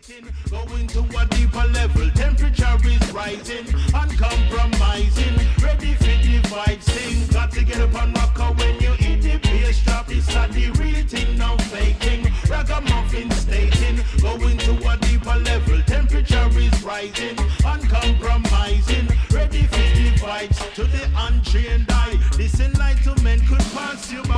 Going to a deeper level, temperature is rising, uncompromising, ready for the vibes sing. Got to get up and rock out when you hit the bass drop. It's not the real thing, no faking. Ragamuffin stating, going to a deeper level, temperature is rising, uncompromising, ready for the vibes. To the untrained eye, this enlightenment could pass you